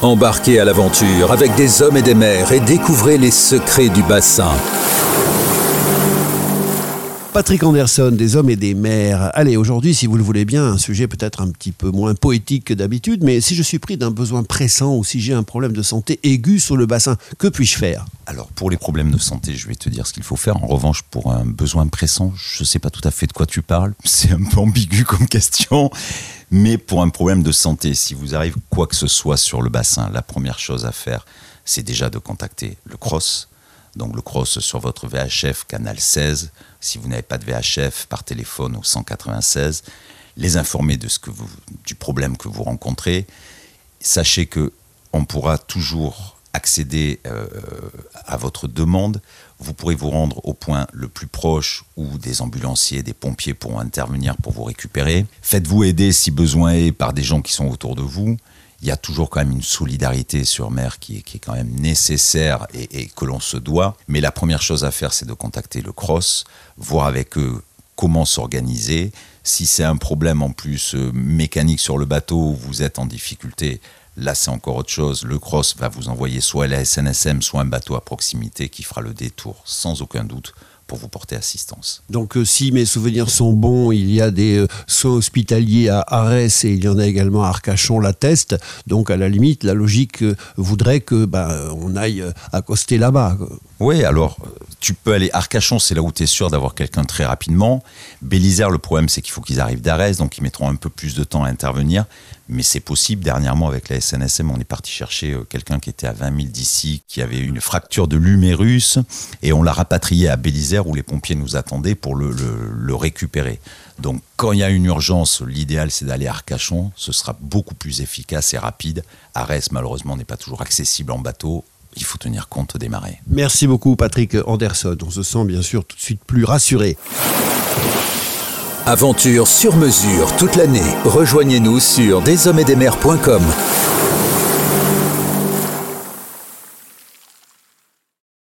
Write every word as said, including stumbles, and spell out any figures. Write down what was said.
Embarquez à l'aventure avec des hommes et des mers et découvrez les secrets du bassin. Patrick Anderson, des hommes et des mers. Allez, aujourd'hui, si vous le voulez bien, un sujet peut-être un petit peu moins poétique que d'habitude, mais si je suis pris d'un besoin pressant ou si j'ai un problème de santé aigu sur le bassin, que puis-je faire ? Alors, pour les problèmes de santé, je vais te dire ce qu'il faut faire. En revanche, pour un besoin pressant, je ne sais pas tout à fait de quoi tu parles. C'est un peu ambigu comme question. Mais pour un problème de santé, si vous arrive quoi que ce soit sur le bassin, la première chose à faire, c'est déjà de contacter le C R O S. Donc le C R O S sur votre V H F, canal seize. Si vous n'avez pas de V H F, par téléphone au cent quatre-vingt-seize. Les informer de ce que vous, du problème que vous rencontrez. Sachez qu'on pourra toujours accéder euh, à votre demande. Vous pourrez vous rendre au point le plus proche où des ambulanciers, des pompiers pourront intervenir pour vous récupérer. Faites-vous aider si besoin est par des gens qui sont autour de vous. Il y a toujours quand même une solidarité sur mer qui est, qui est quand même nécessaire et, et que l'on se doit. Mais la première chose à faire, c'est de contacter le C R O S, voir avec eux comment s'organiser. Si c'est un problème en plus euh, mécanique sur le bateau où vous êtes en difficulté, là c'est encore autre chose. Le C R O S va vous envoyer soit la S N S M, soit un bateau à proximité qui fera le détour sans aucun doute pour vous porter assistance. Donc euh, si mes souvenirs sont bons, il y a des euh, soins hospitaliers à Arès et il y en a également à Arcachon, l'atteste. Donc à la limite, la logique euh, voudrait que bah, on aille euh, accoster là-bas. Oui, alors tu peux aller Arcachon, c'est là où tu es sûr d'avoir quelqu'un très rapidement. Bélisaire, le problème c'est qu'il faut qu'ils arrivent d'Arès, donc ils mettront un peu plus de temps à intervenir. Mais c'est possible. Dernièrement, avec la S N S M, on est parti chercher quelqu'un qui était à vingt milles d'ici, qui avait une fracture de l'humérus, et on l'a rapatrié à Bélisaire où les pompiers nous attendaient pour le, le, le récupérer. Donc, quand il y a une urgence, l'idéal, c'est d'aller à Arcachon. Ce sera beaucoup plus efficace et rapide. Arès, malheureusement, n'est pas toujours accessible en bateau. Il faut tenir compte des marées. Merci beaucoup, Patrick Anderson. On se sent bien sûr tout de suite plus rassuré. Aventure sur mesure toute l'année. Rejoignez-nous sur des hommes et des mers point com.